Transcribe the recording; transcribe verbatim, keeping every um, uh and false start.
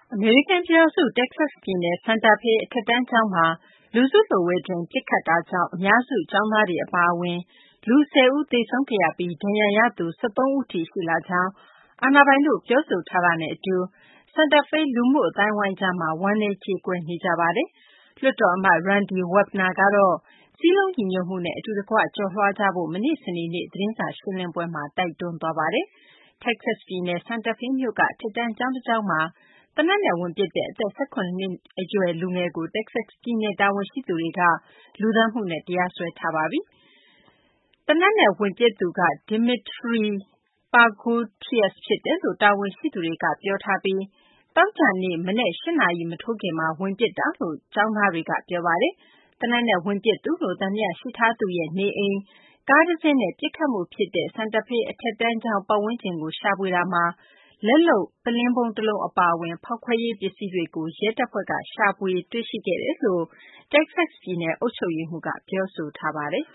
အမေရိကန်ပြည်ထောင်စု တက္ကဆက်ပြည်နယ် Santa Fe အထက်တန်းကျောင်းမှာ လူစုလူဝေးတွင်း ပစ်ခတ်တာကြောင့် အများစု ကျောင်းသားတွေ အပါအဝင် လူ ၁၀ ဦး သေဆုံးခဲ့ရပြီး ဒဏ်ရာရသူ ၁၃ ဦးထိ ရှိလာကြောင်း အာဏာပိုင်တို့ ပြောဆိုထားတာနဲ့အတူ Santa Fe လူမှုအသိုင်းအဝိုင်းကြားမှာ ဝမ်းနည်းကြေကွဲနေကြပါတယ်။ လွှတ်တော်အမတ် Randy Wepner ကတော့ စည်းလုံးညီညွတ်မှုနဲ့ အတူတကွ ကျော်လွှားကြဖို့ မနေ့ စနေနေ့ သတင်းစာရှင်းလင်းပွဲမှာ တိုက်တွန်းသွားပါတယ်။ တက္ကဆက်ပြည်နယ် Santa Fe မြို့က အထက်တန်းကျောင်းတကျောင်းမှာ သေနတ်နဲ့ ဝင်ပစ်တဲ့ အသက် ၁၇ နှစ်အရွယ် လူငယ်ကို တက္ကဆက်ပြည်နယ် တာဝန်ရှိသူတွေက လူသတ်မှုနဲ့ တရားစွဲထားပါပြီ။ သေနတ်နဲ့ ဝင်ပစ်သူက Dimitri Pagluias ဖြစ်တယ်လို့ တာဝန်ရှိသူတွေက ပြောထားပြီး သောကြာနေ့ မနက် ၈ နာရီ မထိုးခင်မှာ ဝင်ပစ်တာလို့ ကျောင်းသားတွေက ပြောပါတယ်။ သေနတ်နဲ့ ဝင်ပစ်သူလို့ သံသယရှိထားသူရဲ့ နေအိမ်၊ ကားတစင်းနဲ့ ပစ်ခတ်မှုဖြစ်တဲ့ Santa Fe အထက်တန်းကျောင်း ပတ်ဝန်းကျင်ကို ရှာဖွေတာမှာ လက်လုပ် ပုလင်းဗုံးတလုံး အပါအဝင် ဖောက်ခွဲရေးပစ္စည်းတွေကို ရဲတပ်ဖွဲ့က ရှာဖွေတွေ့ရှိခဲ့တယ်လို့ တက္ကဆက်ပြည်နယ် အုပ်ချုပ်ရေးမှူးက ပြောဆိုထားပါတယ်